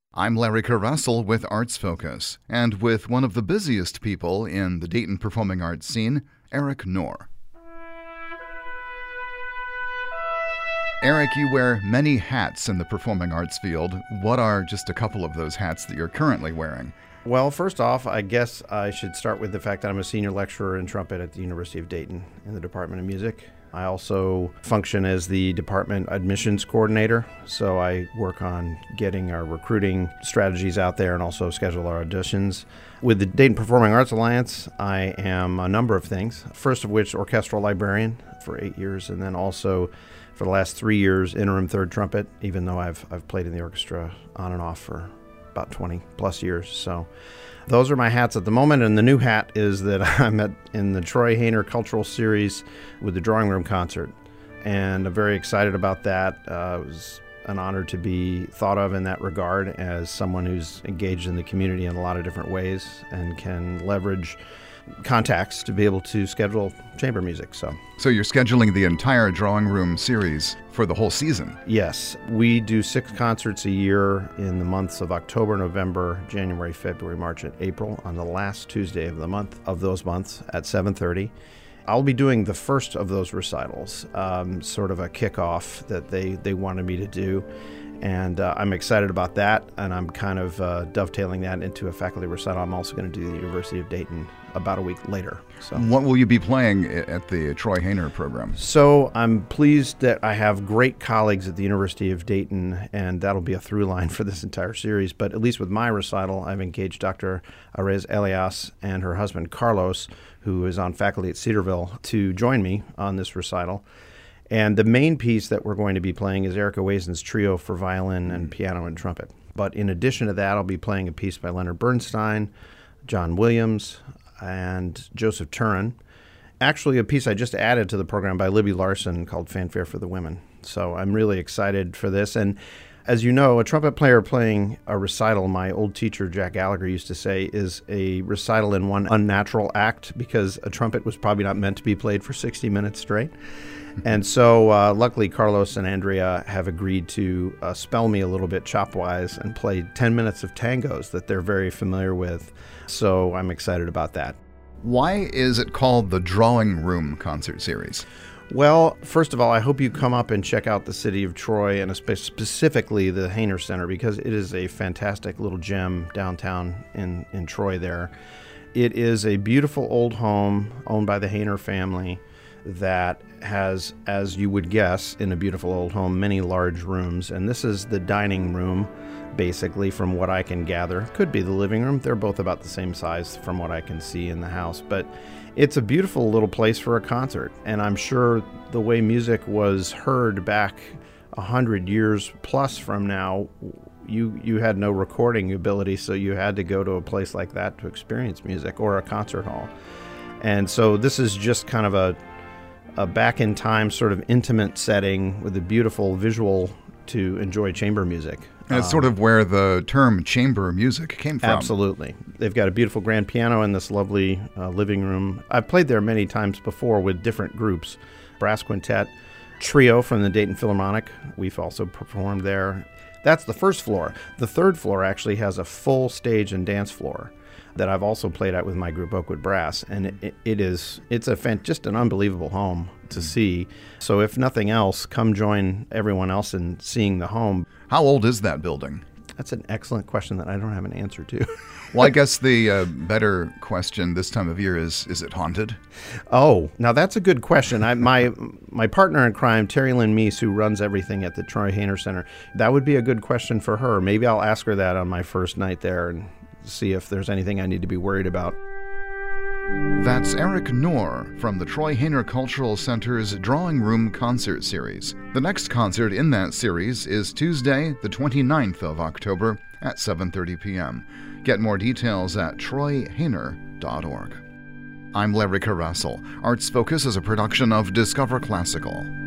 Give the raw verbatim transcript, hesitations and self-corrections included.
I'm Larry Carrussell with Arts Focus, and with one of the busiest people in the Dayton performing arts scene, Eric Knorr. Eric, you wear many hats in the performing arts field. What are just a couple of those hats that you're currently wearing? Well, first off, I guess I should start with the fact that I'm a senior lecturer in trumpet at the University of Dayton in the Department of Music. I also function as the department admissions coordinator, so I work on getting our recruiting strategies out there and also schedule our auditions. With the Dayton Performing Arts Alliance, I am a number of things, first of which orchestral librarian for eight years, and then also for the last three years interim third trumpet, even though I've, I've played in the orchestra on and off for about twenty plus years. So those are my hats at the moment, and the new hat is that I'm at, in the Troy Hayner Cultural Series with the Drawing Room Concert, and I'm very excited about that. Uh, it was an honor to be thought of in that regard as someone who's engaged in the community in a lot of different ways and can leverage contacts to be able to schedule chamber music. So, so you're scheduling the entire Drawing Room series for the whole season? Yes. We do six concerts a year in the months of October, November, January, February, March, and April on the last Tuesday of the month of those months at seven thirty. I'll be doing the first of those recitals, um, sort of a kickoff that they, they wanted me to do. And uh, I'm excited about that, and I'm kind of uh, dovetailing that into a faculty recital I'm also going to do at the University of Dayton about a week later. So, what will you be playing at the Troy Hayner program? So I'm pleased that I have great colleagues at the University of Dayton, and that'll be a through line for this entire series. But at least with my recital, I've engaged Doctor Arez Elias and her husband Carlos, who is on faculty at Cedarville, to join me on this recital. And the main piece that we're going to be playing is Erica Wazen's trio for violin and piano and trumpet. But in addition to that, I'll be playing a piece by Leonard Bernstein, John Williams, and Joseph Turin. Actually, a piece I just added to the program by Libby Larson called Fanfare for the Women. So I'm really excited for this. And as you know, a trumpet player playing a recital, my old teacher Jack Gallagher used to say, is a recital in one unnatural act, because a trumpet was probably not meant to be played for sixty minutes straight. And so uh, luckily Carlos and Andrea have agreed to uh, spell me a little bit chop-wise and play ten minutes of tangos that they're very familiar with. So I'm excited about that. Why is it called the Drawing Room Concert Series? Well, first of all, I hope you come up and check out the city of Troy, and specifically the Hayner Center, because it is a fantastic little gem downtown in, in Troy there. It is a beautiful old home owned by the Hayner family that has, as you would guess, in a beautiful old home, many large rooms. And this is the dining room, basically, from what I can gather. Could be the living room. They're both about the same size from what I can see in the house. But it's a beautiful little place for a concert. And I'm sure the way music was heard back a hundred years plus from now, you, you had no recording ability, so you had to go to a place like that to experience music, or a concert hall. And so this is just kind of a a back-in-time sort of intimate setting with a beautiful visual to enjoy chamber music. And it's um, sort of where the term chamber music came from. Absolutely. They've got a beautiful grand piano in this lovely uh, living room. I've played there many times before with different groups. Brass quintet, trio from the Dayton Philharmonic. We've also performed there. That's the first floor. The third floor actually has a full stage and dance floor that I've also played at with my group Oakwood Brass, and it, it, it is it's a fan, just an unbelievable home to see. So if nothing else, come join everyone else in seeing the home. How old is that building? That's an excellent question that I don't have an answer to. Well, I guess the uh, better question this time of year is, is it haunted? Oh, now that's a good question. I, my my partner in crime, Terry Lynn Meese, who runs everything at the Troy Hayner Center, that would be a good question for her. Maybe I'll ask her that on my first night there and see if there's anything I need to be worried about. That's Eric Knorr from the Troy Hayner Cultural Center's Drawing Room Concert Series. The next concert in that series is Tuesday, the twenty-ninth of October at seven thirty p.m. Get more details at troy hayner dot org. I'm Larry Carrussell. Arts Focus is a production of Discover Classical.